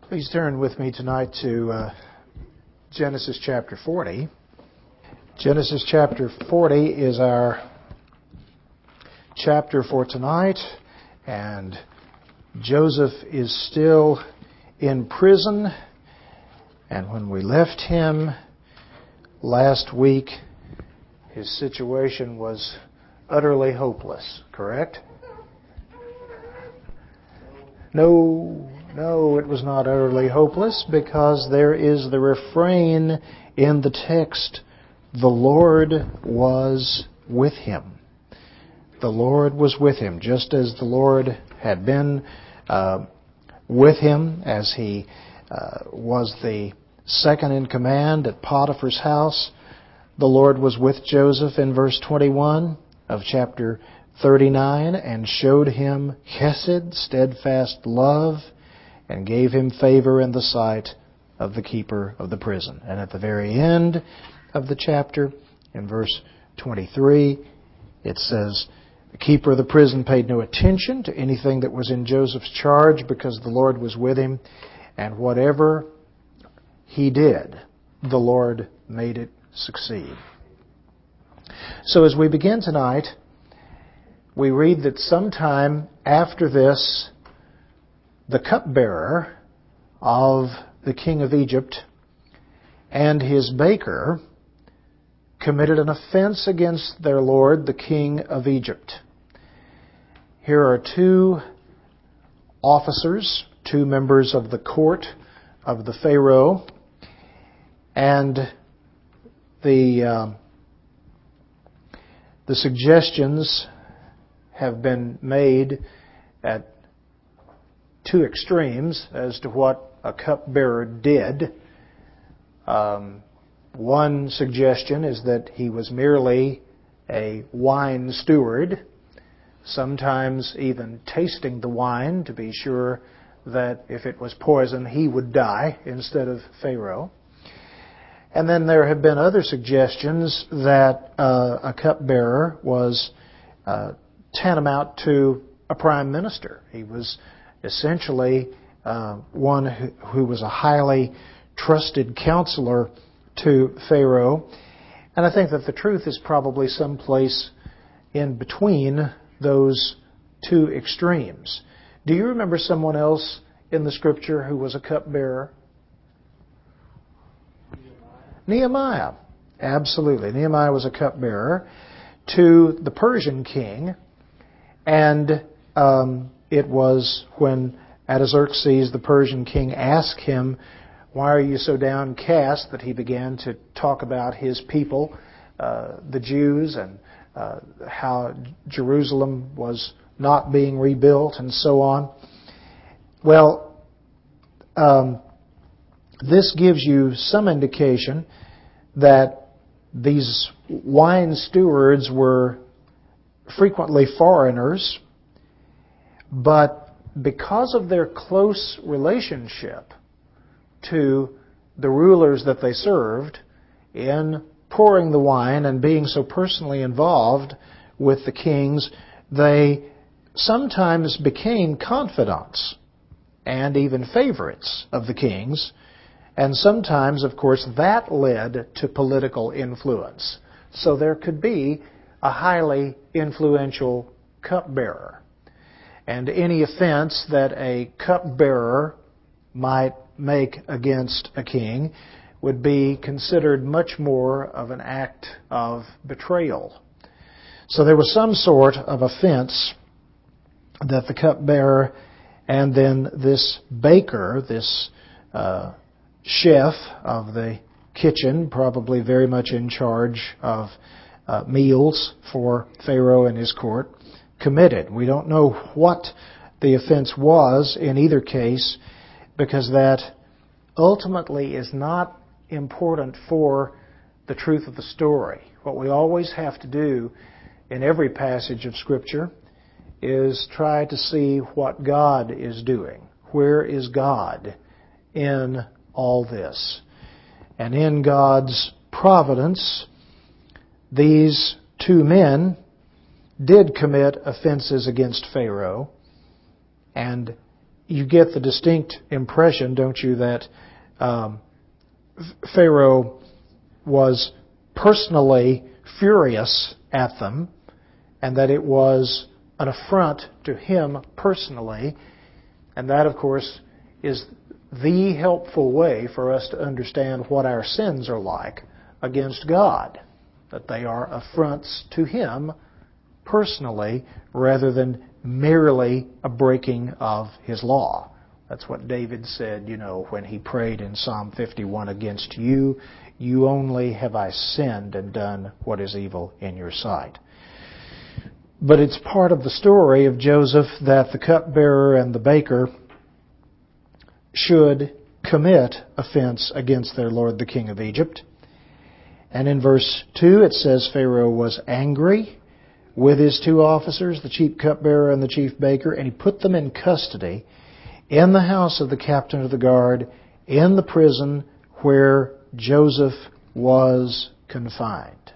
Please turn with me tonight to Genesis chapter 40. Genesis chapter 40 is our chapter for tonight, and Joseph is still in prison. And when we left him last week, his situation was utterly hopeless, correct? No, it was not utterly hopeless, because there is the refrain in the text, the Lord was with him. The Lord was with him, just as the Lord had been with him as he was the second in command at Potiphar's house. The Lord was with Joseph in verse 21 of chapter 39, and showed him chesed, steadfast love, and gave him favor in the sight of the keeper of the prison. And at the very end of the chapter, in verse 23, it says, the keeper of the prison paid no attention to anything that was in Joseph's charge, because the Lord was with him, and whatever he did, the Lord made it succeed. So as we begin tonight, we read that sometime after this, the cupbearer of the king of Egypt and his baker committed an offense against their lord, the king of Egypt. Here are two officers, two members of the court of the Pharaoh, and the suggestions have been made at two extremes as to what a cupbearer did. One suggestion is that he was merely a wine steward, sometimes even tasting the wine to be sure that if it was poison, he would die instead of Pharaoh. And then there have been other suggestions that a cupbearer was tantamount to a prime minister. He was essentially one who was a highly trusted counselor to Pharaoh. And I think that the truth is probably someplace in between those two extremes. Do you remember someone else in the Scripture who was a cupbearer? Nehemiah. Absolutely. Nehemiah was a cupbearer to the Persian king. And it was when Artaxerxes, the Persian king, asked him, why are you so downcast, that he began to talk about his people, the Jews, and how Jerusalem was not being rebuilt and so on. Well, this gives you some indication that these wine stewards were frequently foreigners, but because of their close relationship to the rulers that they served in pouring the wine and being so personally involved with the kings, they sometimes became confidants and even favorites of the kings. And sometimes, of course, that led to political influence. So there could be a highly influential cupbearer. And any offense that a cupbearer might make against a king would be considered much more of an act of betrayal. So there was some sort of offense that the cupbearer and then this baker, this chef of the kitchen, probably very much in charge of meals for Pharaoh and his court, committed. We don't know what the offense was in either case, because that ultimately is not important for the truth of the story. What we always have to do in every passage of Scripture is try to see what God is doing. Where is God in all this? And in God's providence, these two men did commit offenses against Pharaoh, and you get the distinct impression, don't you, that Pharaoh was personally furious at them, and that it was an affront to him personally. And that, of course, is the helpful way for us to understand what our sins are like against God. That they are affronts to Him personally rather than merely a breaking of His law. That's what David said, when he prayed in Psalm 51, against you only have I sinned and done what is evil in your sight. But it's part of the story of Joseph that the cupbearer and the baker should commit offense against their lord, the king of Egypt. And in verse 2 it says Pharaoh was angry with his two officers, the chief cupbearer and the chief baker, and he put them in custody in the house of the captain of the guard, in the prison where Joseph was confined.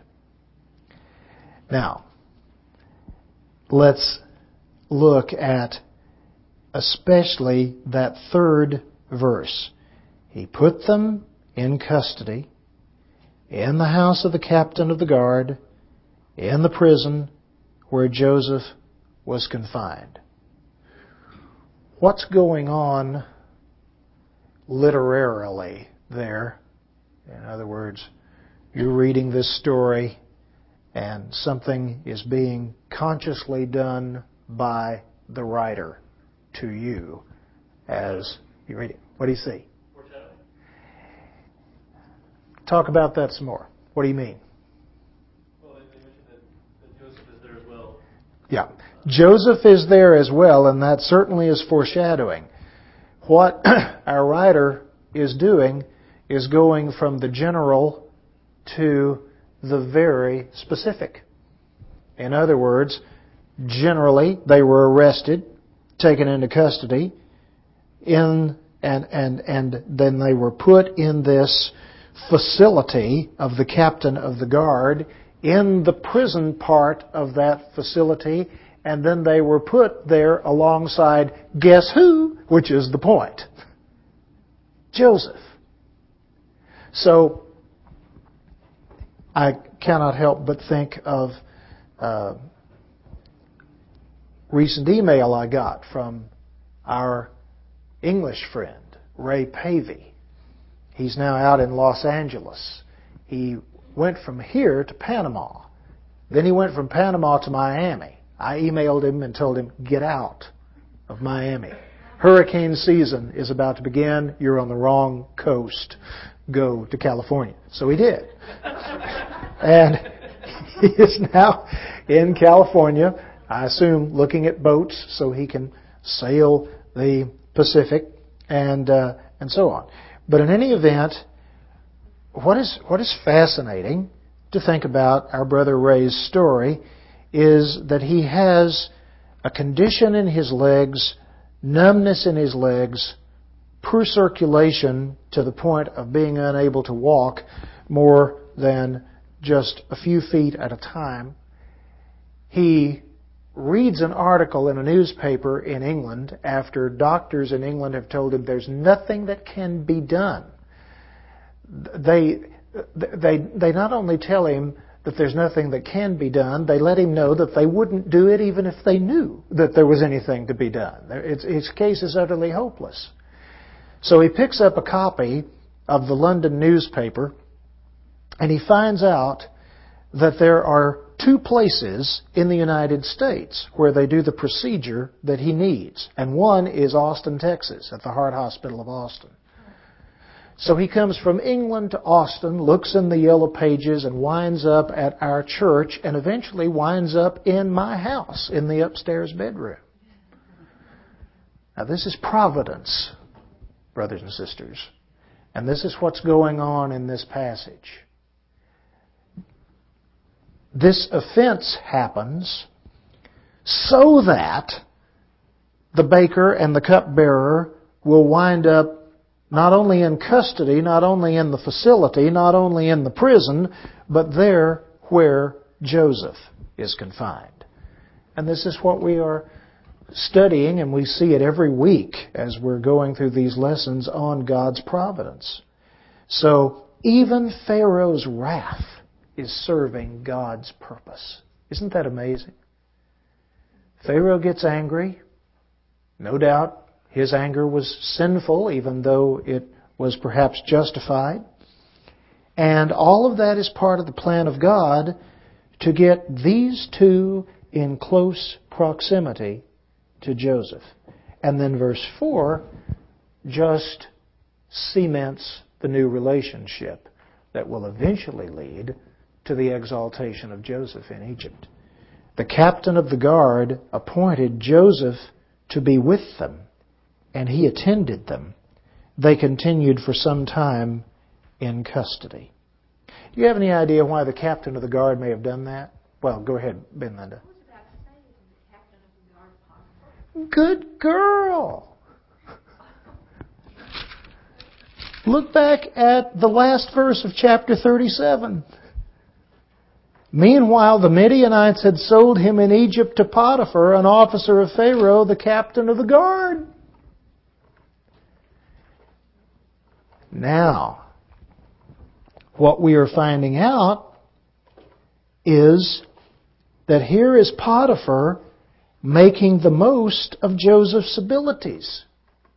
Now, let's look at especially that third verse. He put them in custody in the house of the captain of the guard, in the prison where Joseph was confined. What's going on literarily there? In other words, you're reading this story and something is being consciously done by the writer to you as you read it. What do you see? Foreshadowing. Talk about that some more. What do you mean? Well, they mentioned that Joseph is there as well. Yeah. Joseph is there as well, and that certainly is foreshadowing. What our writer is doing is going from the general to the very specific. In other words, generally, they were arrested, taken into custody, and then they were put in this facility of the captain of the guard, in the prison part of that facility, and then they were put there alongside, guess who? Which is the point. Joseph. So, I cannot help but think of a recent email I got from our English friend, Ray Pavey. He's now out in Los Angeles. He went from here to Panama. Then he went from Panama to Miami. I emailed him and told him, get out of Miami. Hurricane season is about to begin. You're on the wrong coast. Go to California. So he did. And he is now in California, I assume looking at boats so he can sail the Pacific and so on. But in any event, what is fascinating to think about our brother Ray's story is that he has a condition in his legs, numbness in his legs, poor circulation to the point of being unable to walk more than just a few feet at a time. He reads an article in a newspaper in England after doctors in England have told him there's nothing that can be done. They not only tell him that there's nothing that can be done, they let him know that they wouldn't do it even if they knew that there was anything to be done. His case is utterly hopeless. So he picks up a copy of the London newspaper and he finds out that there are 2 places in the United States where they do the procedure that he needs. And one is Austin, Texas, at the Heart Hospital of Austin. So he comes from England to Austin, looks in the yellow pages, and winds up at our church, and eventually winds up in my house, in the upstairs bedroom. Now this is providence, brothers and sisters. And this is what's going on in this passage. This offense happens so that the baker and the cupbearer will wind up not only in custody, not only in the facility, not only in the prison, but there where Joseph is confined. And this is what we are studying, and we see it every week as we're going through these lessons on God's providence. So even Pharaoh's wrath is serving God's purpose. Isn't that amazing? Pharaoh gets angry. No doubt his anger was sinful, even though it was perhaps justified. And all of that is part of the plan of God to get these two in close proximity to Joseph. And then verse 4 just cements the new relationship that will eventually lead to the exaltation of Joseph in Egypt. The captain of the guard appointed Joseph to be with them, and he attended them. They continued for some time in custody. Do you have any idea why the captain of the guard may have done that? Well, go ahead, Ben Linda. Good girl. Look back at the last verse of chapter 37. Meanwhile, the Midianites had sold him in Egypt to Potiphar, an officer of Pharaoh, the captain of the guard. Now, what we are finding out is that here is Potiphar making the most of Joseph's abilities.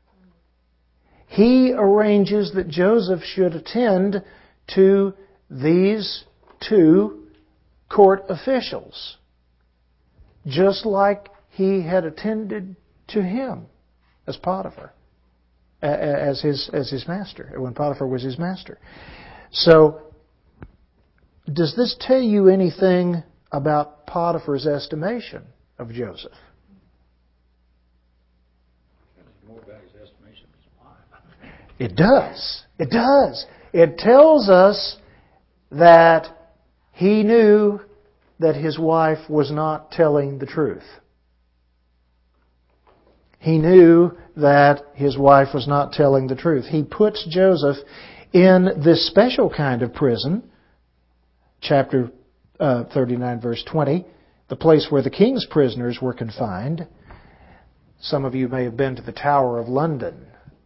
He arranges that Joseph should attend to these two court officials, just like he had attended to him as Potiphar, as his master, when Potiphar was his master. So, does this tell you anything about Potiphar's estimation of Joseph? More about his estimation of his wife. It does. It does. It tells us that he knew that his wife was not telling the truth. He knew that his wife was not telling the truth. He puts Joseph in this special kind of prison, chapter 39, verse 20, the place where the king's prisoners were confined. Some of you may have been to the Tower of London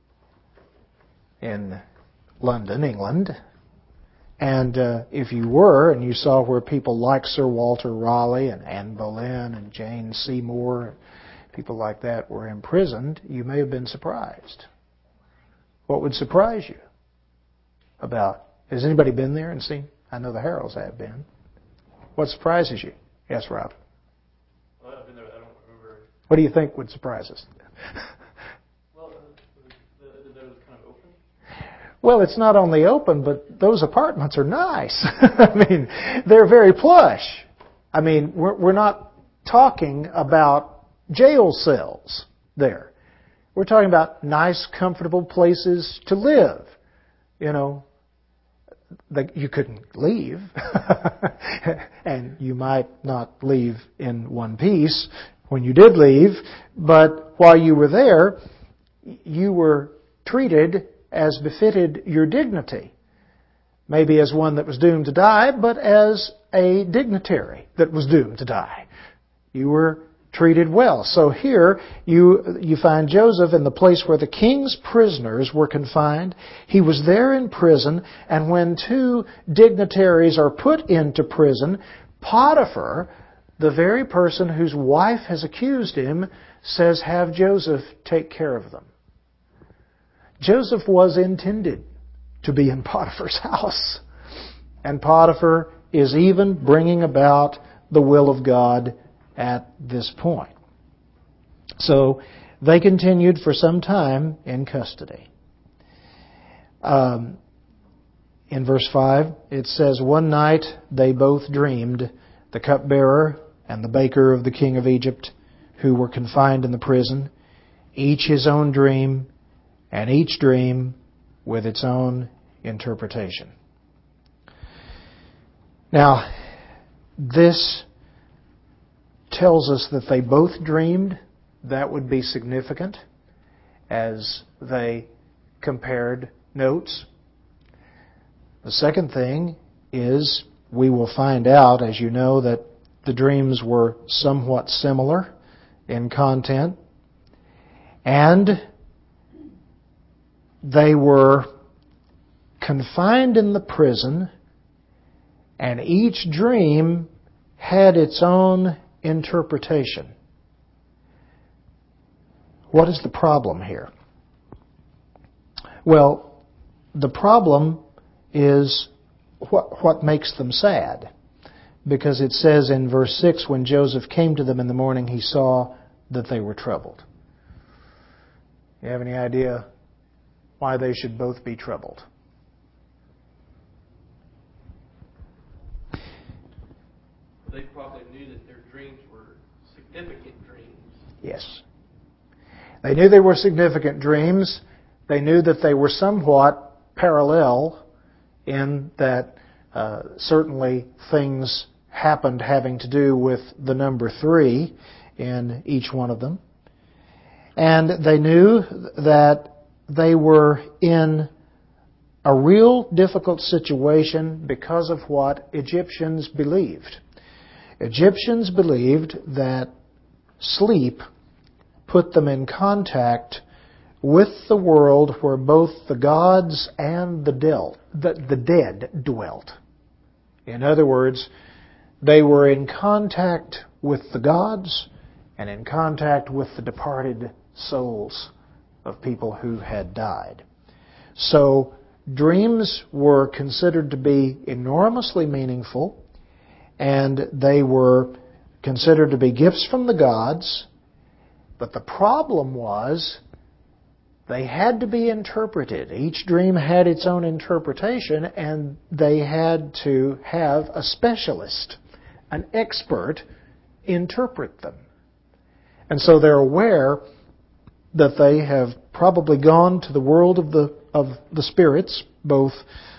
in London, England. And if you were, and you saw where people like Sir Walter Raleigh and Anne Boleyn and Jane Seymour, people like that were imprisoned, you may have been surprised. What would surprise you about? Has anybody been there and seen? I know the Harrells have been. What surprises you? Yes, Rob. Well, I've been there, but I don't remember. What do you think would surprise us? Well, that it was kind of open. Well, it's not only open, but those apartments are nice. I mean, they're very plush. I mean, we're not talking about jail cells there. We're talking about nice, comfortable places to live. You know, you couldn't leave. And you might not leave in one piece when you did leave. But while you were there, you were treated as befitted your dignity. Maybe as one that was doomed to die, but as a dignitary that was doomed to die. You were treated well. So here you find Joseph in the place where the king's prisoners were confined. He was there in prison, and when two dignitaries are put into prison, Potiphar, the very person whose wife has accused him, says, "Have Joseph take care of them." Joseph was intended to be in Potiphar's house. And Potiphar is even bringing about the will of God at this point. So they continued for some time in custody. In verse 5, it says, "One night they both dreamed, the cupbearer and the baker of the king of Egypt, who were confined in the prison, each his own dream, and each dream with its own interpretation." Now, this tells us that they both dreamed. That would be significant as they compared notes. The second thing is we will find out, as you know, that the dreams were somewhat similar in content. And they were confined in the prison, and each dream had its own interpretation. What is the problem here? Well, the problem is what makes them sad. Because it says in verse 6, when Joseph came to them in the morning, he saw that they were troubled. You have any idea why they should both be troubled? They probably knew that their dreams were significant dreams. Yes. They knew they were significant dreams. They knew that they were somewhat parallel in that certainly things happened having to do with the number 3 in each one of them. And they knew that they were in a real difficult situation because of what Egyptians believed. Egyptians believed that sleep put them in contact with the world where both the gods and the dead dwelt. In other words, they were in contact with the gods and in contact with the departed souls of people who had died. So dreams were considered to be enormously meaningful, and they were considered to be gifts from the gods. But the problem was they had to be interpreted. Each dream had its own interpretation, and they had to have a specialist, an expert, interpret them. And so they're aware that they have probably gone to the world of the spirits, both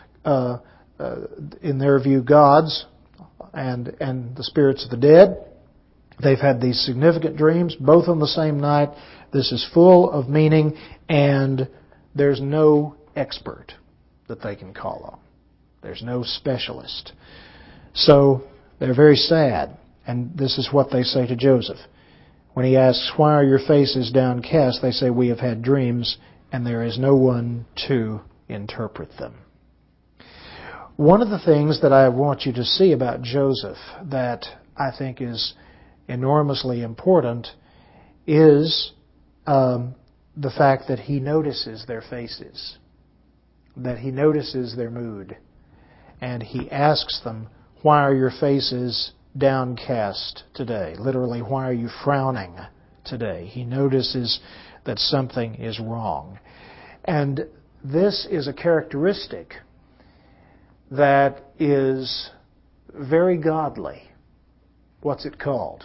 in their view gods and the spirits of the dead. They've had these significant dreams, both on the same night. This is full of meaning, and there's no expert that they can call on. There's no specialist. So they're very sad, and this is what they say to Joseph. When he asks, "Why are your faces downcast?" they say, "We have had dreams, and there is no one to interpret them." One of the things that I want you to see about Joseph that I think is enormously important is the fact that he notices their faces, that he notices their mood, and he asks them, "Why are your faces downcast today?" Literally, why are you frowning today? He notices that something is wrong. And this is a characteristic that is very godly. What's it called?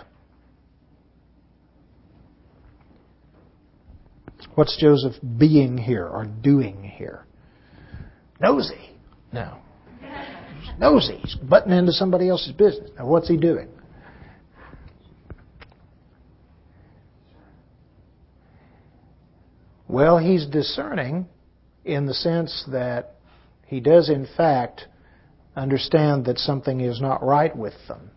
What's Joseph being here or doing here? Nosy. No. He's nosy. He's butting into somebody else's business. Now, what's he doing? Well, he's discerning in the sense that he does, in fact, understand that something is not right with them.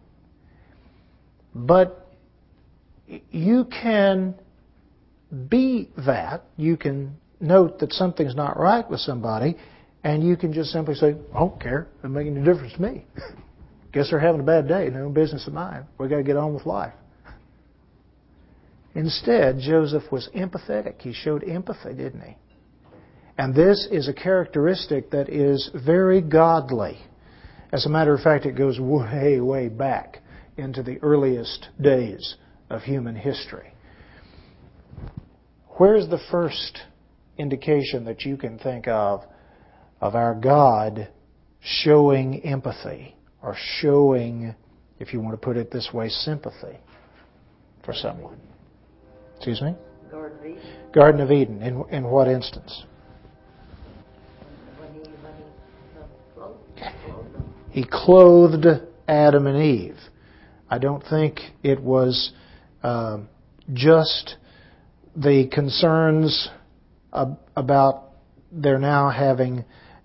But you can be that. You can note that something's not right with somebody, and you can just simply say, "I don't care. It doesn't make any difference to me. Guess they're having a bad day. No business of mine. We've got to get on with life." Instead, Joseph was empathetic. He showed empathy, didn't he? And this is a characteristic that is very godly. As a matter of fact, it goes way, way back into the earliest days of human history. Where's the first indication that you can think of our God showing empathy or showing, if you want to put it this way, sympathy for someone? Excuse me? Garden of Eden. Garden of Eden. In what instance? When he clothed them. He clothed Adam and Eve. I don't think it was just the concerns about their now having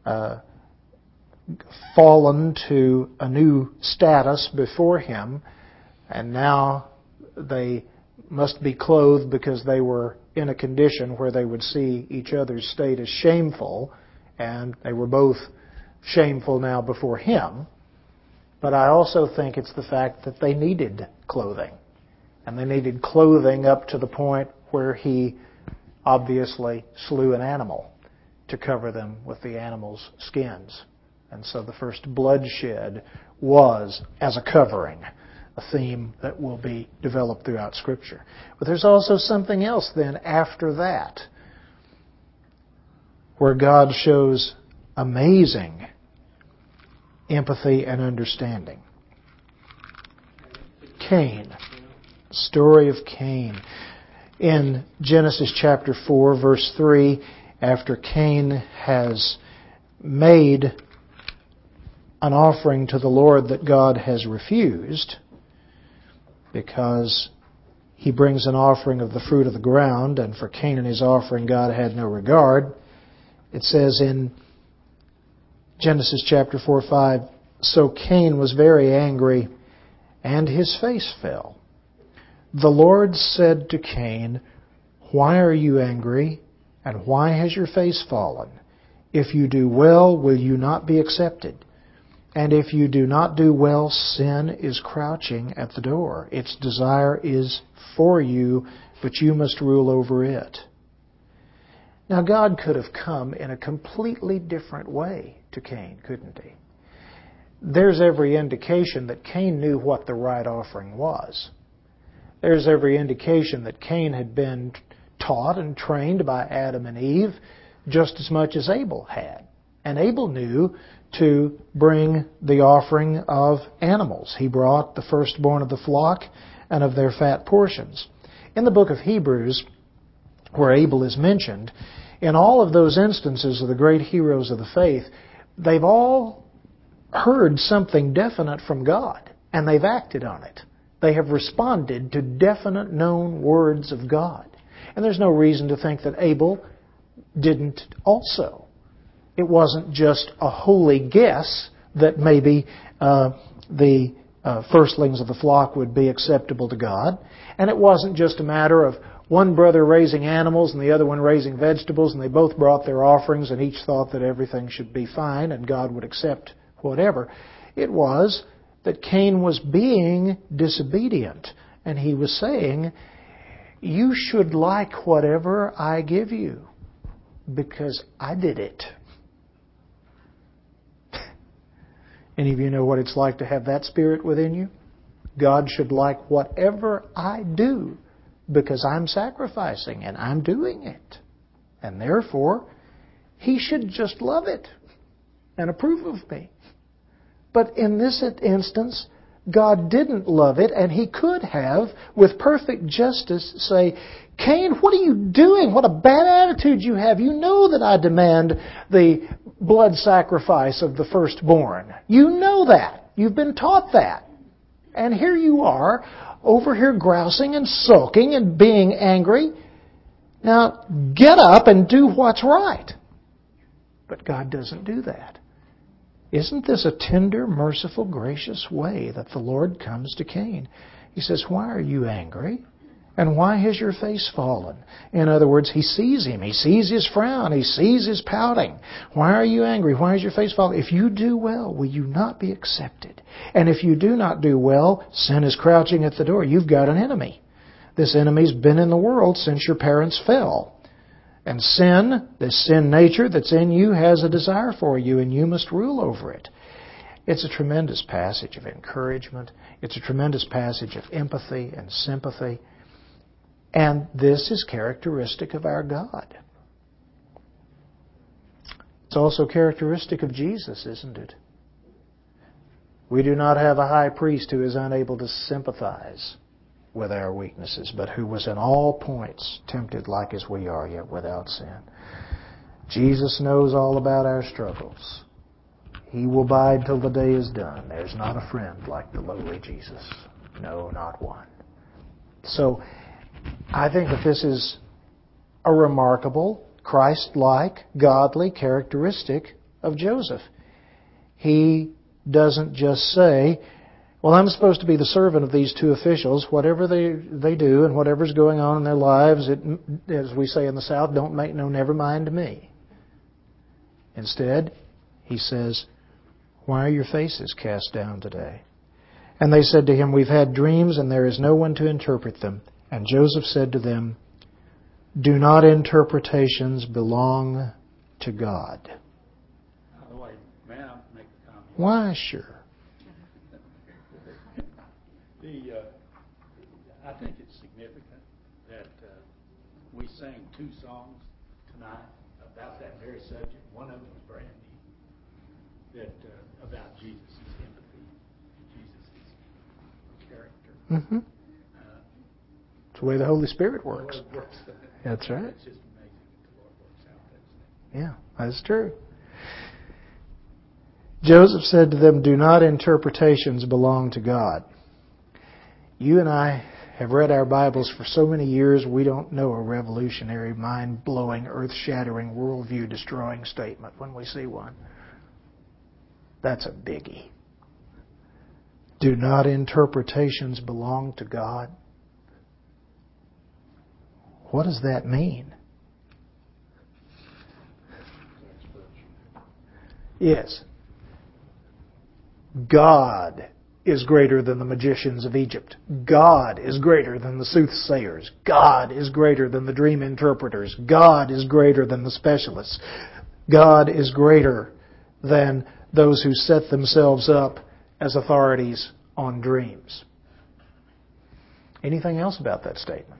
fallen to a new status before him, and now they must be clothed because they were in a condition where they would see each other's state as shameful, and they were both shameful now before him. But I also think it's the fact that they needed clothing. And they needed clothing up to the point where he obviously slew an animal to cover them with the animal's skins. And so the first bloodshed was as a covering, a theme that will be developed throughout Scripture. But there's also something else then after that, where God shows amazing empathy and understanding. Cain. The story of Cain. In Genesis chapter 4, verse 3, after Cain has made an offering to the Lord that God has refused, because he brings an offering of the fruit of the ground, and for Cain and his offering God had no regard. It says in Genesis chapter 4:5, "So Cain was very angry, and his face fell. The Lord said to Cain, 'Why are you angry, and why has your face fallen? If you do well, will you not be accepted? And if you do not do well, sin is crouching at the door. Its desire is for you, but you must rule over it.'" Now God could have come in a completely different way to Cain, couldn't he? There's every indication that Cain knew what the right offering was. There's every indication that Cain had been taught and trained by Adam and Eve just as much as Abel had. And Abel knew to bring the offering of animals. He brought the firstborn of the flock and of their fat portions. In the book of Hebrews, where Abel is mentioned, in all of those instances of the great heroes of the faith, they've all heard something definite from God, and they've acted on it. They have responded to definite known words of God. And there's no reason to think that Abel didn't also. It wasn't just a holy guess that maybe the firstlings of the flock would be acceptable to God. And it wasn't just a matter of one brother raising animals and the other one raising vegetables, and they both brought their offerings and each thought that everything should be fine and God would accept whatever. It was that Cain was being disobedient, and he was saying, "You should like whatever I give you because I did it." Any of you know what it's like to have that spirit within you? God should like whatever I do because I'm sacrificing and I'm doing it. And therefore, He should just love it and approve of me. But in this instance, God didn't love it, and He could have, with perfect justice, say, "Cain, what are you doing? What a bad attitude you have. You know that I demand the blood sacrifice of the firstborn. You know that. You've been taught that. And here you are, over here grousing and sulking and being angry. Now, get up and do what's right." But God doesn't do that. Isn't this a tender, merciful, gracious way that the Lord comes to Cain? He says, "Why are you angry? And why has your face fallen?" In other words, He sees him. He sees his frown. He sees his pouting. "Why are you angry? Why is your face fallen? If you do well, will you not be accepted? And if you do not do well, sin is crouching at the door." You've got an enemy. This enemy's been in the world since your parents fell. And sin, this sin nature that's in you, has a desire for you, and you must rule over it. It's a tremendous passage of encouragement. It's a tremendous passage of empathy and sympathy. And this is characteristic of our God. It's also characteristic of Jesus, isn't it? We do not have a high priest who is unable to sympathize with our weaknesses, but who was in all points tempted like as we are, yet without sin. Jesus knows all about our struggles. He will bide till the day is done. There's not a friend like the lowly Jesus. No, not one. So, I think that this is a remarkable, Christ-like, godly characteristic of Joseph. He doesn't just say, well, I'm supposed to be the servant of these two officials. Whatever they do and whatever's going on in their lives, it, as we say in the South, don't make no never mind to me. Instead, he says, why are your faces cast down today? And they said to him, we've had dreams and there is no one to interpret them. And Joseph said to them, do not interpretations belong to God? By the way, may I make a comment? Why, sure. I think it's significant that we sang 2 songs tonight about that very subject. One of them was brand new, about Jesus' empathy, Jesus' character. Mm-hmm. It's the way the Holy Spirit works. The Lord works. That's right. It's just amazing that the Lord works out that thing. Yeah, that's true. Joseph said to them, do not interpretations belong to God? You and I have read our Bibles for so many years, we don't know a revolutionary, mind-blowing, earth-shattering, worldview-destroying statement when we see one. That's a biggie. Do not interpretations belong to God? What does that mean? Yes. God is greater than the magicians of Egypt. God is greater than the soothsayers. God is greater than the dream interpreters. God is greater than the specialists. God is greater than those who set themselves up as authorities on dreams. Anything else about that statement?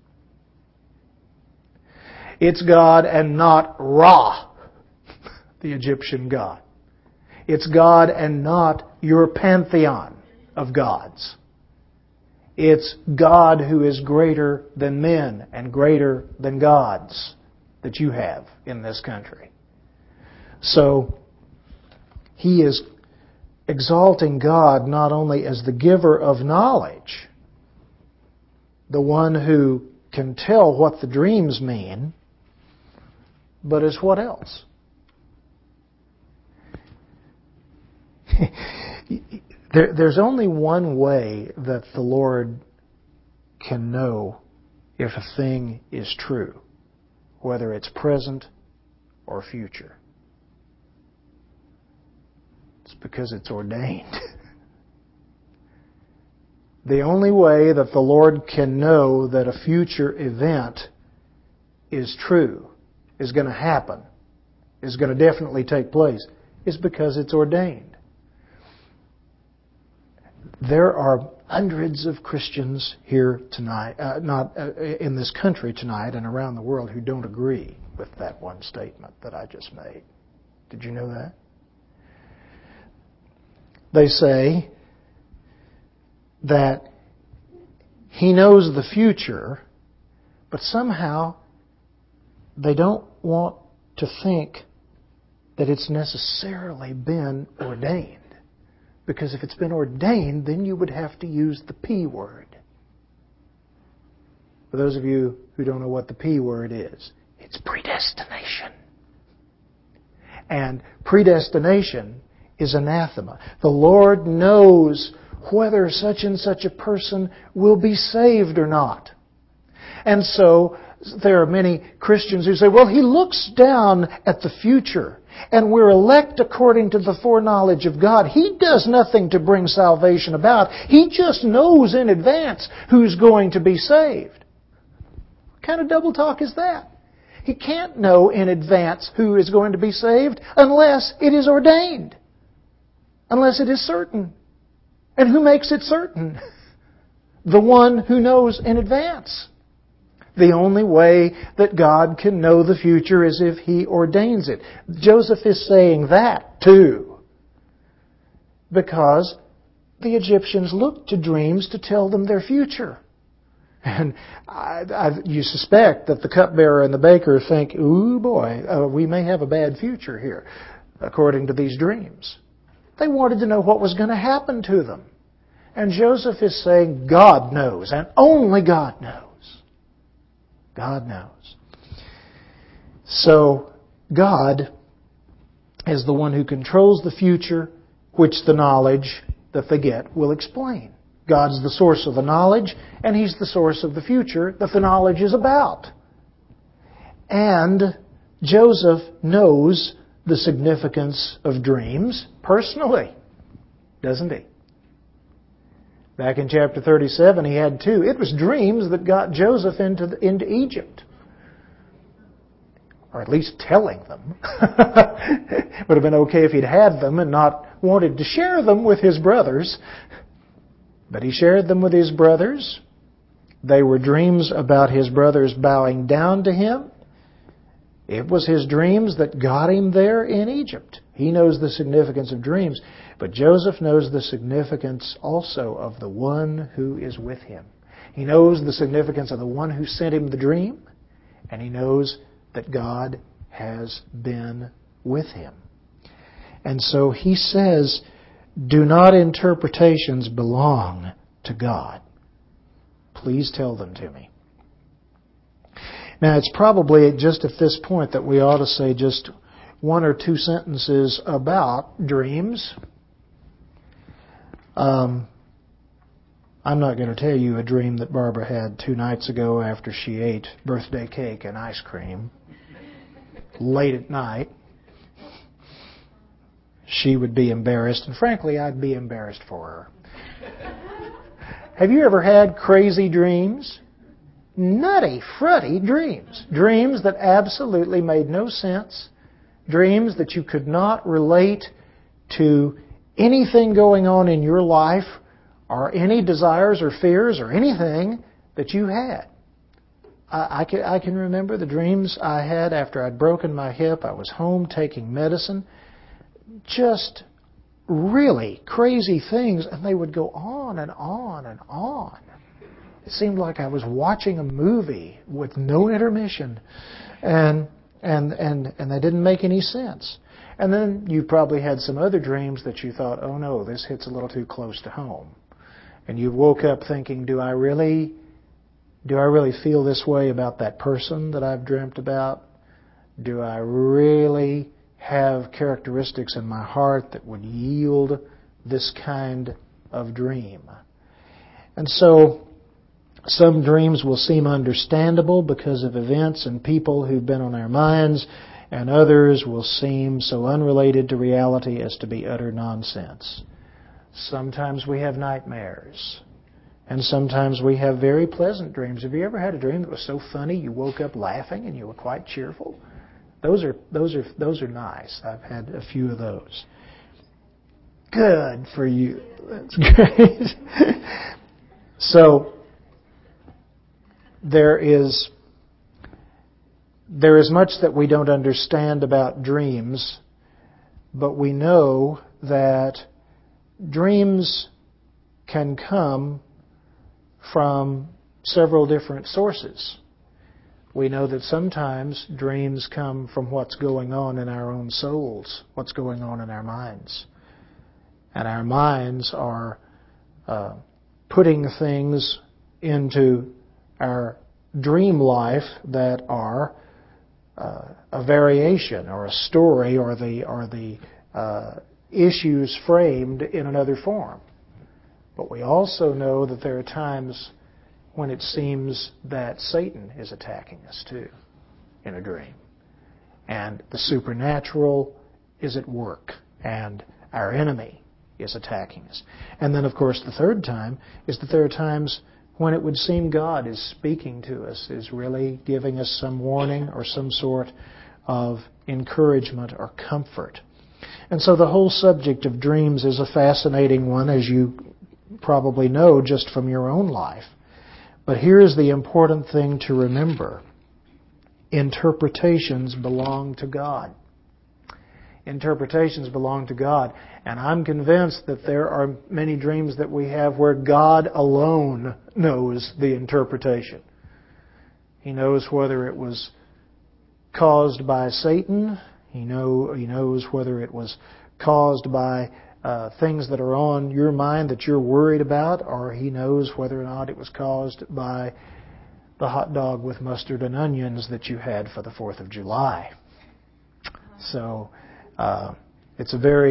It's God and not Ra, the Egyptian god. It's God and not your pantheon of gods. It's God who is greater than men and greater than gods that you have in this country. So, he is exalting God not only as the giver of knowledge, the one who can tell what the dreams mean, but as what else? There's only one way that the Lord can know if a thing is true, whether it's present or future. It's because it's ordained. The only way that the Lord can know that a future event is true, is going to happen, is going to definitely take place, is because it's ordained. There are hundreds of Christians here tonight, in this country tonight and around the world who don't agree with that one statement that I just made. Did you know that? They say that He knows the future, but somehow they don't want to think that it's necessarily been ordained. Because if it's been ordained, then you would have to use the P word. For those of you who don't know what the P word is, it's predestination. And predestination is anathema. The Lord knows whether such and such a person will be saved or not. And so there are many Christians who say, well, He looks down at the future and we're elect according to the foreknowledge of God. He does nothing to bring salvation about. He just knows in advance who's going to be saved. What kind of double talk is that? He can't know in advance who is going to be saved unless it is ordained. Unless it is certain. And who makes it certain? The one who knows in advance. The only way that God can know the future is if He ordains it. Joseph is saying that too. Because the Egyptians looked to dreams to tell them their future. And you suspect that the cupbearer and the baker think, ooh boy, we may have a bad future here, according to these dreams. They wanted to know what was going to happen to them. And Joseph is saying, God knows, and only God knows. God knows. So, God is the one who controls the future, which the knowledge that they get will explain. God's the source of the knowledge, and He's the source of the future that the knowledge is about. And Joseph knows the significance of dreams personally, doesn't he? Back in chapter 37, he had two. It was dreams that got Joseph into Egypt. Or at least telling them. Would have been okay if he'd had them and not wanted to share them with his brothers. But he shared them with his brothers. They were dreams about his brothers bowing down to him. It was his dreams that got him there in Egypt. He knows the significance of dreams. But Joseph knows the significance also of the one who is with him. He knows the significance of the one who sent him the dream. And he knows that God has been with him. And so he says, do not interpretations belong to God? Please tell them to me. Now, it's probably just at this point that we ought to say just one or two sentences about dreams. I'm not going to tell you a dream that Barbara had 2 nights ago after she ate birthday cake and ice cream late at night. She would be embarrassed, and frankly, I'd be embarrassed for her. Have you ever had crazy dreams? Nutty, frutty dreams. Dreams that absolutely made no sense. Dreams that you could not relate to anything going on in your life or any desires or fears or anything that you had. I can remember the dreams I had after I'd broken my hip. I was home taking medicine. Just really crazy things, and they would go on and on and on. It seemed like I was watching a movie with no intermission, and they didn't make any sense. And then you probably had some other dreams that you thought, oh no, this hits a little too close to home. And you woke up thinking, do I really feel this way about that person that I've dreamt about? Do I really have characteristics in my heart that would yield this kind of dream? And so some dreams will seem understandable because of events and people who've been on our minds, and others will seem so unrelated to reality as to be utter nonsense. Sometimes we have nightmares, and sometimes we have very pleasant dreams. Have you ever had a dream that was so funny you woke up laughing and you were quite cheerful? Those are nice. I've had a few of those. Good for you. That's great. So there is much that we don't understand about dreams, but we know that dreams can come from several different sources. We know that sometimes dreams come from what's going on in our own souls, what's going on in our minds. And our minds are putting things into our dream life that are a variation or a story or the issues framed in another form. But we also know that there are times when it seems that Satan is attacking us too in a dream. And the supernatural is at work, and our enemy is attacking us. And then, of course, the third time is that there are times when it would seem God is speaking to us, is really giving us some warning or some sort of encouragement or comfort. And so the whole subject of dreams is a fascinating one, as you probably know just from your own life. But here's the important thing to remember. Interpretations belong to God. Interpretations belong to God. And I'm convinced that there are many dreams that we have where God alone knows the interpretation. He knows whether it was caused by Satan. He knows whether it was caused by things that are on your mind that you're worried about, or He knows whether or not it was caused by the hot dog with mustard and onions that you had for the 4th of July. So it's a very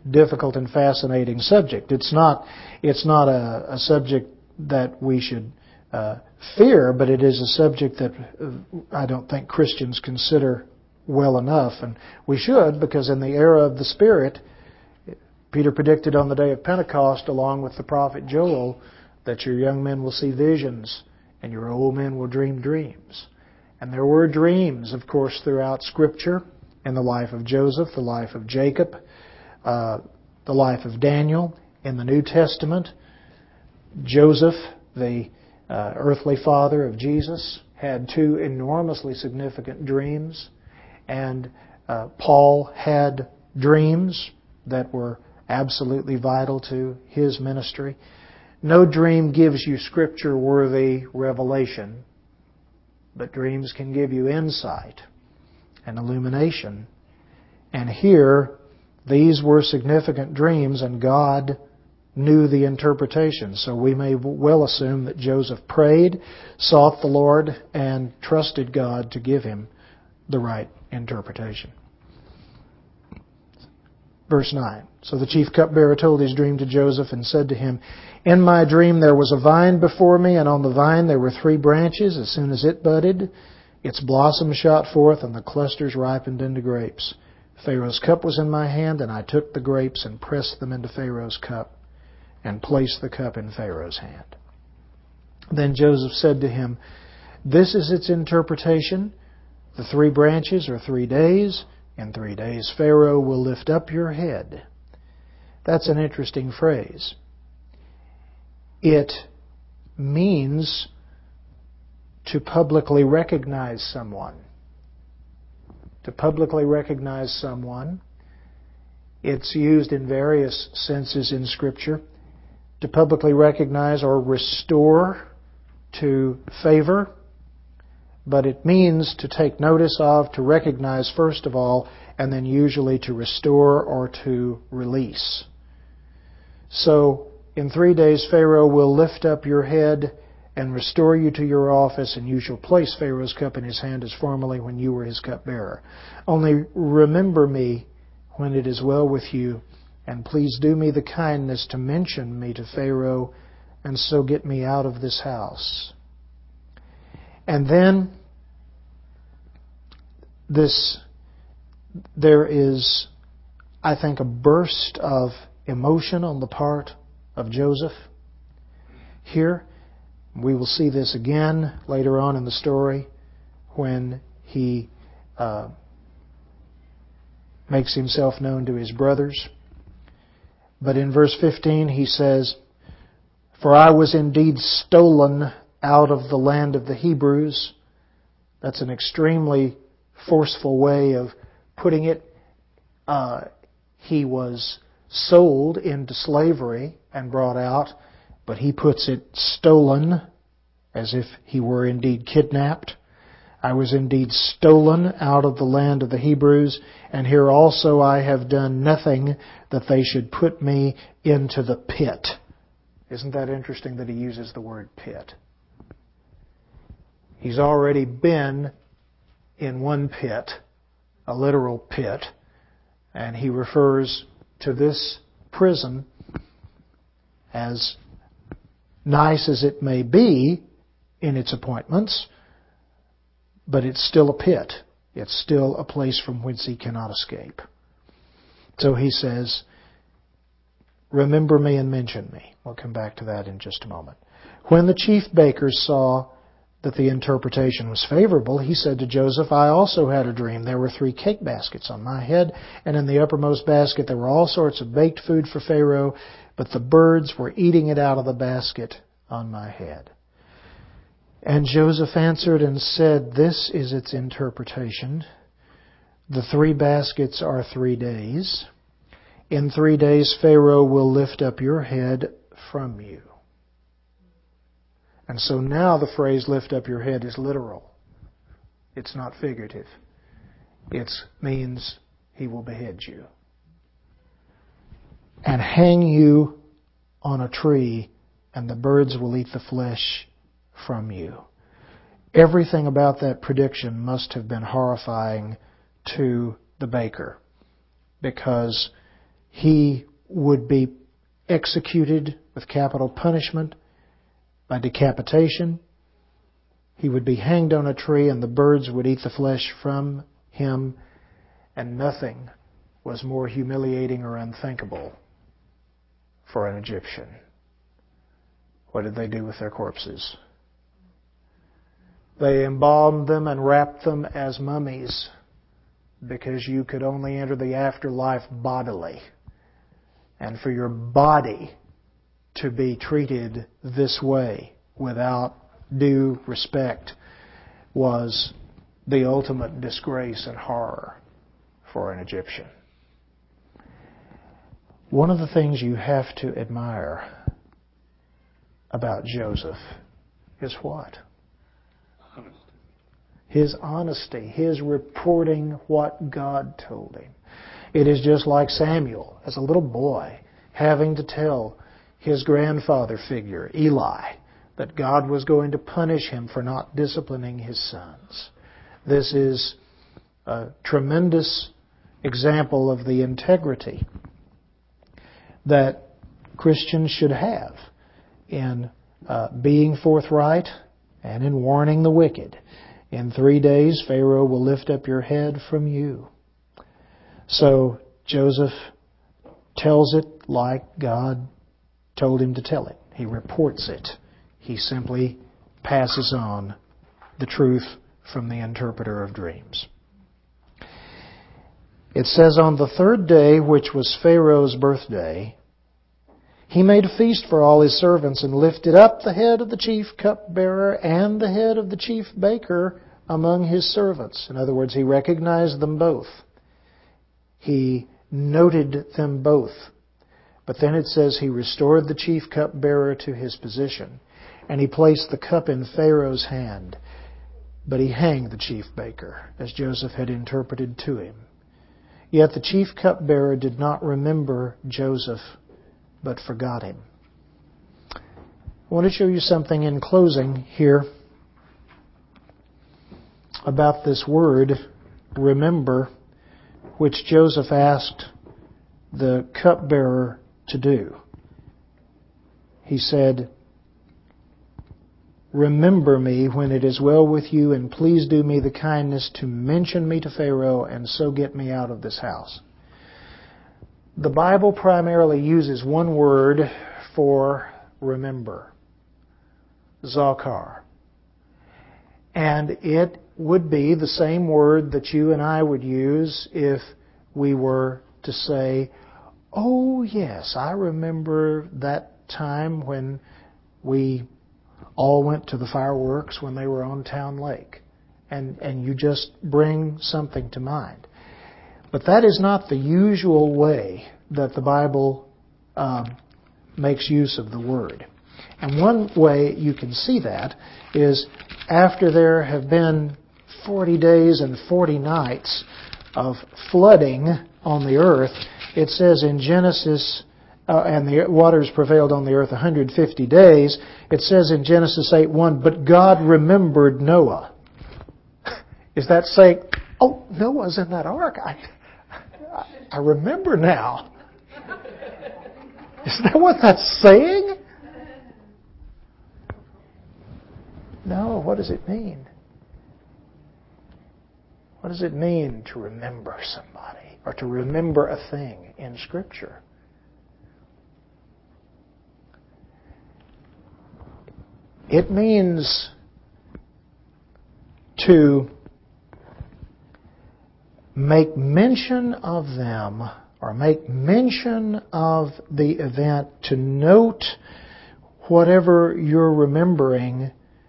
difficult and fascinating subject. It's not a subject that we should fear, but it is a subject that I don't think Christians consider well enough. And we should, because in the era of the Spirit, Peter predicted on the day of Pentecost, along with the prophet Joel, that your young men will see visions and your old men will dream dreams. And there were dreams, of course, throughout Scripture, in the life of Joseph, the life of Jacob, the life of Daniel. In the New Testament, Joseph, the earthly father of Jesus, had two enormously significant dreams. And Paul had dreams that were absolutely vital to his ministry. No dream gives you Scripture-worthy revelation, but dreams can give you insight and illumination. And here, these were significant dreams, and God knew the interpretation. So we may well assume that Joseph prayed, sought the Lord, and trusted God to give him the right interpretation. Verse 9. So the chief cupbearer told his dream to Joseph and said to him, "In my dream there was a vine before me, and on the vine there were 3 branches. As soon as it budded, its blossoms shot forth, and the clusters ripened into grapes. Pharaoh's cup was in my hand, and I took the grapes and pressed them into Pharaoh's cup, and placed the cup in Pharaoh's hand." Then Joseph said to him, "This is its interpretation. The 3 branches are 3 days. In 3 days Pharaoh will lift up your head." That's an interesting phrase. It means to publicly recognize someone. To publicly recognize someone. It's used in various senses in Scripture. To publicly recognize or restore to favor. But it means to take notice of, to recognize first of all, and then usually to restore or to release. So, in 3 days Pharaoh will lift up your head and restore you to your office, and you shall place Pharaoh's cup in his hand as formerly when you were his cupbearer. Only remember me when it is well with you, and please do me the kindness to mention me to Pharaoh, and so get me out of this house. And then there is, I think, a burst of emotion on the part of Joseph. Here, we will see this again later on in the story when he makes himself known to his brothers. But in verse 15 he says, "For I was indeed stolen out of the land of the Hebrews." That's an extremely forceful way of putting it. He was sold into slavery and brought out, but he puts it stolen, as if he were indeed kidnapped. "I was indeed stolen out of the land of the Hebrews, and here also I have done nothing that they should put me into the pit." Isn't that interesting that he uses the word pit? He's already been in one pit, a literal pit, and he refers to this prison, as nice as it may be in its appointments, but it's still a pit. It's still a place from whence he cannot escape. So he says, "Remember me and mention me." We'll come back to that in just a moment. When the chief bakers saw that the interpretation was favorable, he said to Joseph, "I also had a dream. There were 3 cake baskets on my head, and in the uppermost basket there were all sorts of baked food for Pharaoh, but the birds were eating it out of the basket on my head." And Joseph answered and said, "This is its interpretation. The 3 baskets are 3 days. In 3 days Pharaoh will lift up your head from you." And so now the phrase "lift up your head" is literal. It's not figurative. It means he will behead you and hang you on a tree, and the birds will eat the flesh from you. Everything about that prediction must have been horrifying to the baker, because he would be executed with capital punishment by decapitation. He would be hanged on a tree, and the birds would eat the flesh from him, and nothing was more humiliating or unthinkable for an Egyptian. What did they do with their corpses? They embalmed them and wrapped them as mummies, because you could only enter the afterlife bodily. And for your body to be treated this way without due respect was the ultimate disgrace and horror for an Egyptian. One of the things you have to admire about Joseph is what? Honesty. His honesty, his reporting what God told him. It is just like Samuel, as a little boy, having to tell his grandfather figure, Eli, that God was going to punish him for not disciplining his sons. This is a tremendous example of the integrity that Christians should have in being forthright and in warning the wicked. In 3 days, Pharaoh will lift up your head from you. So Joseph tells it like God told him to tell it. He reports it. He simply passes on the truth from the interpreter of dreams. It says, on the 3rd day, which was Pharaoh's birthday, he made a feast for all his servants and lifted up the head of the chief cupbearer and the head of the chief baker among his servants. In other words, he recognized them both. He noted them both. But then it says he restored the chief cupbearer to his position, and he placed the cup in Pharaoh's hand. But he hanged the chief baker, as Joseph had interpreted to him. Yet the chief cupbearer did not remember Joseph, but forgot him. I want to show you something in closing here about this word, remember, which Joseph asked the cupbearer to do. He said, remember me when it is well with you, and please do me the kindness to mention me to Pharaoh, and so get me out of this house. The Bible primarily uses one word for remember, zakar. And it would be the same word that you and I would use if we were to say, oh yes, I remember that time when we all went to the fireworks when they were on Town Lake. And you just bring something to mind. But that is not the usual way that the Bible makes use of the word. And one way you can see that is after there have been 40 days and 40 nights of flooding on the earth, it says in Genesis, and the waters prevailed on the earth 150 days, it says in Genesis 8:1, but God remembered Noah. Is that saying, oh, Noah's in that ark? I remember now. Isn't that what that's saying? No, what does it mean? What does it mean to remember somebody or to remember a thing in Scripture? It means to make mention of them or make mention of the event, to note whatever you're remembering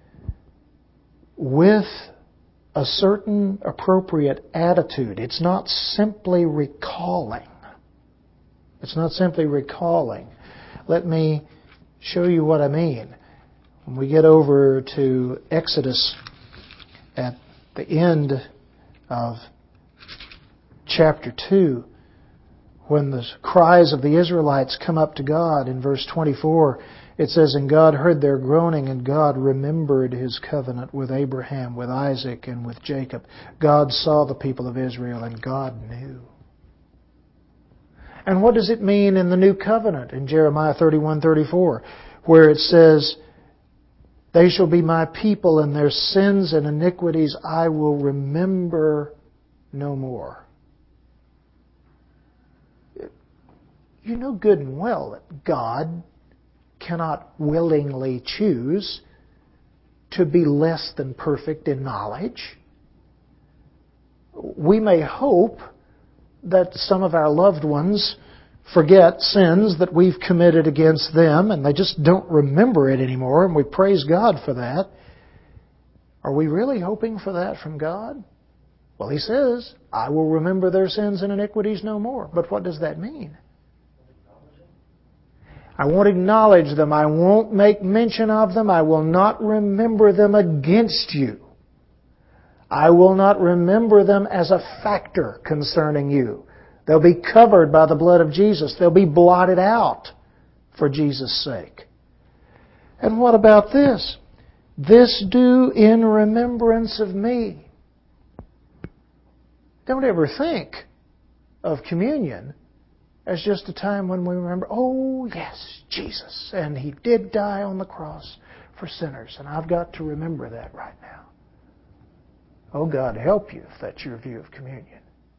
with a certain appropriate attitude. It's not simply recalling. It's not simply recalling. Let me show you what I mean. When we get over to Exodus at the end of chapter 2, when the cries of the Israelites come up to God in verse 24, it says, and God heard their groaning, and God remembered His covenant with Abraham, with Isaac, and with Jacob. God saw the people of Israel, and God knew. And what does it mean in the New Covenant in Jeremiah 31:34, where it says, "They shall be my people, and their sins and iniquities I will remember no more." You know good and well that God cannot willingly choose to be less than perfect in knowledge. We may hope that some of our loved ones forget sins that we've committed against them and they just don't remember it anymore, and we praise God for that. Are we really hoping for that from God? Well, He says, "I will remember their sins and iniquities no more." But what does that mean? I won't acknowledge them. I won't make mention of them. I will not remember them against you. I will not remember them as a factor concerning you. They'll be covered by the blood of Jesus. They'll be blotted out for Jesus' sake. And what about this? "This do in remembrance of me." Don't ever think of communion as just a time when we remember, "Oh, yes, Jesus, and He did die on the cross for sinners, and I've got to remember that right now." Oh, God help you if that's your view of communion.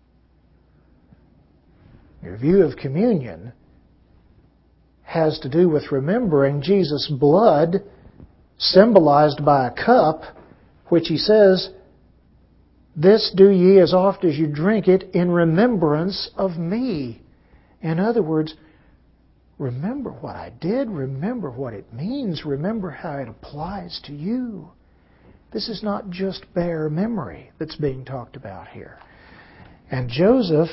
Your view of communion has to do with remembering Jesus' blood symbolized by a cup, which He says, "This do ye as oft as you drink it in remembrance of me." In other words, remember what I did, remember what it means, remember how it applies to you. This is not just bare memory that's being talked about here. And Joseph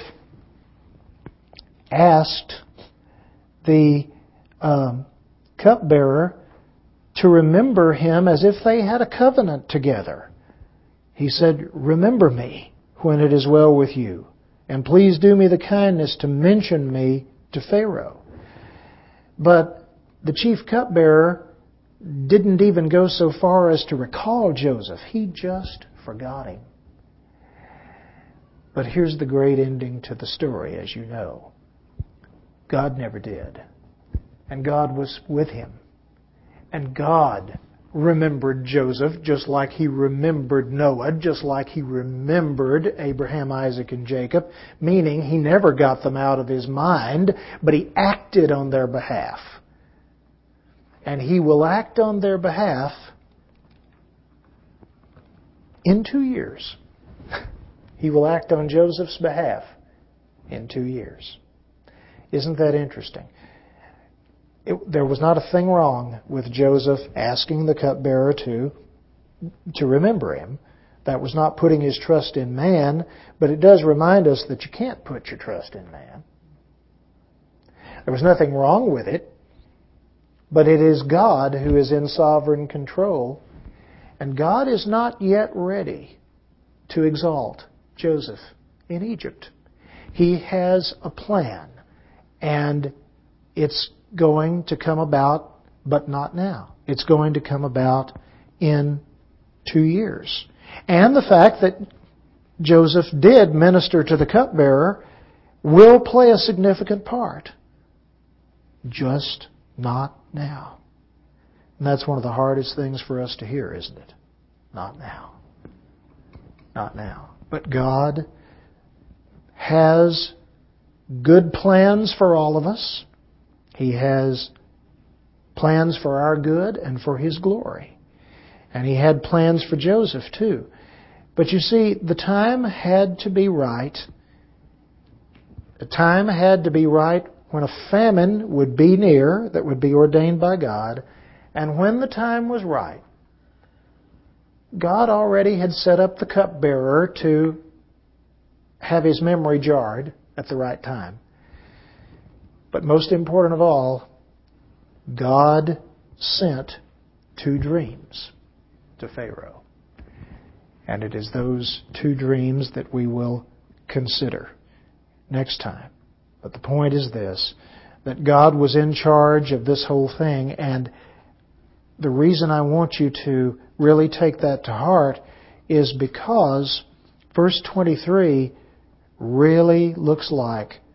asked the cupbearer to remember him as if they had a covenant together. He said, "Remember me when it is well with you, and please do me the kindness to mention me to Pharaoh." But the chief cupbearer didn't even go so far as to recall Joseph. He just forgot him. But here's the great ending to the story, as you know. God never did. And God was with him. And God remembered Joseph just like He remembered Noah, just like He remembered Abraham, Isaac, and Jacob, meaning He never got them out of His mind, but He acted on their behalf. And He will act on their behalf in 2 years. He will act on Joseph's behalf in 2 years. Isn't that interesting? There was not a thing wrong with Joseph asking the cupbearer to remember him. That was not putting his trust in man, but it does remind us that you can't put your trust in man. There was nothing wrong with it, but it is God who is in sovereign control, and God is not yet ready to exalt Joseph in Egypt. He has a plan, and it's going to come about, but not now. It's going to come about in 2 years. And the fact that Joseph did minister to the cupbearer will play a significant part. Just not now. And that's one of the hardest things for us to hear, isn't it? Not now. Not now. But God has good plans for all of us. He has plans for our good and for His glory. And He had plans for Joseph too. But you see, the time had to be right. The time had to be right when a famine would be near that would be ordained by God. And when the time was right, God already had set up the cupbearer to have his memory jarred at the right time. But most important of all, God sent 2 dreams to Pharaoh. And it is those 2 dreams that we will consider next time. But the point is this, that God was in charge of this whole thing, and the reason I want you to really take that to heart is because verse 23 really looks like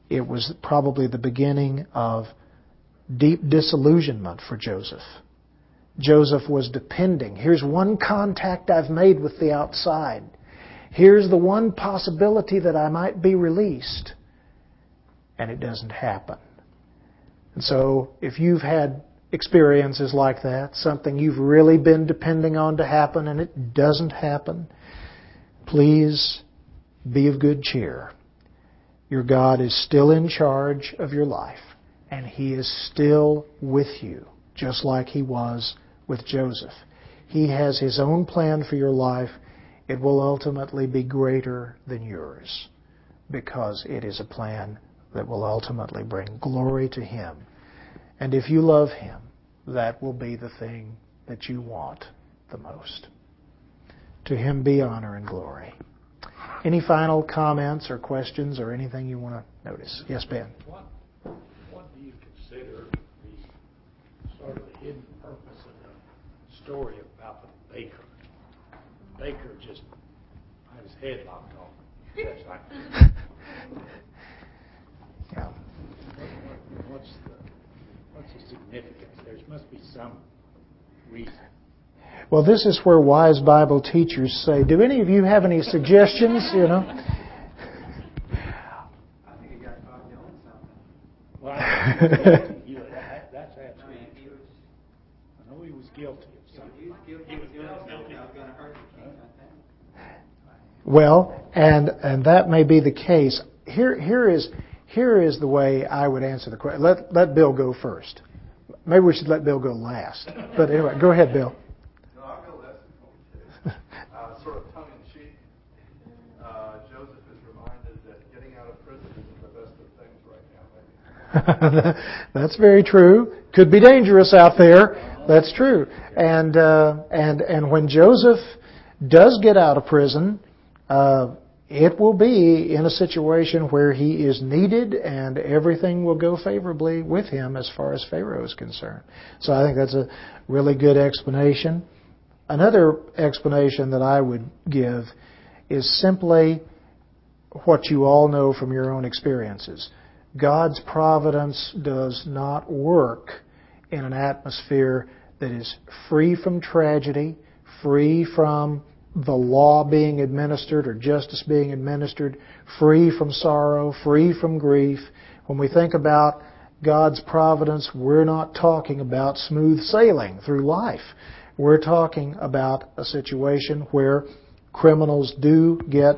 it was probably the beginning of deep disillusionment for Joseph. Joseph was depending. Here's one contact I've made with the outside. Here's the one possibility that I might be released. And it doesn't happen. And so if you've had experiences like that, something you've really been depending on to happen and it doesn't happen, please be of good cheer. Your God is still in charge of your life, and He is still with you, just like He was with Joseph. He has His own plan for your life. It will ultimately be greater than yours, because it is a plan that will ultimately bring glory to Him. And if you love Him, that will be the thing that you want the most. To Him be honor and glory. Any final comments or questions or anything you want to notice? Yes, Ben. What do you consider the sort of the hidden purpose of the story about the baker? The baker just had his head lopped off. That's like, Yeah. what's the significance? There must be some reason. Well, this is where wise Bible teachers say, do any of you have any suggestions? I think he got caught doing something. Well, that's absolutely true. I know he was guilty of something. He was guilty of doing something that was going to hurt the king, I think. Well, and that may be the case. Here is the way I would answer the question. Let Bill go first. Maybe we should let Bill go last. But anyway, go ahead, Bill. No, I'll go last sort of tongue in cheek. Joseph is reminded that getting out of prison isn't the best of things right now. Maybe. That's very true. Could be dangerous out there. That's true. And when Joseph does get out of prison, it will be in a situation where he is needed and everything will go favorably with him as far as Pharaoh is concerned. So I think that's a really good explanation. Another explanation that I would give is simply what you all know from your own experiences. God's providence does not work in an atmosphere that is free from tragedy, free from the law being administered or justice being administered, free from sorrow, free from grief. When we think about God's providence, we're not talking about smooth sailing through life. We're talking about a situation where criminals do get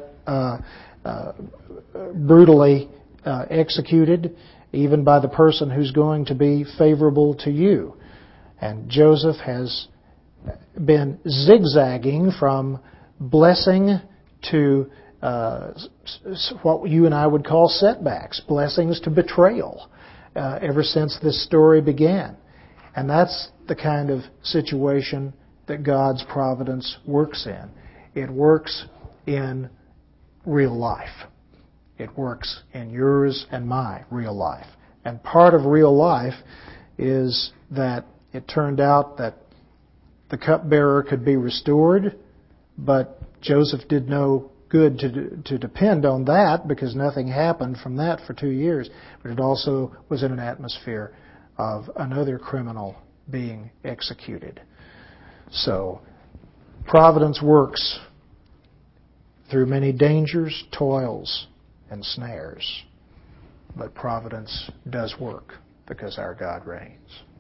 brutally executed, even by the person who's going to be favorable to you. And Joseph has been zigzagging from blessing to what you and I would call setbacks, blessings to betrayal, ever since this story began. And that's the kind of situation that God's providence works in. It works in real life. It works in yours and my real life. And part of real life is that it turned out that the cupbearer could be restored, but Joseph did no good to depend on that because nothing happened from that for 2 years. But it also was in an atmosphere of another criminal being executed. So, providence works through many dangers, toils, and snares. But providence does work because our God reigns.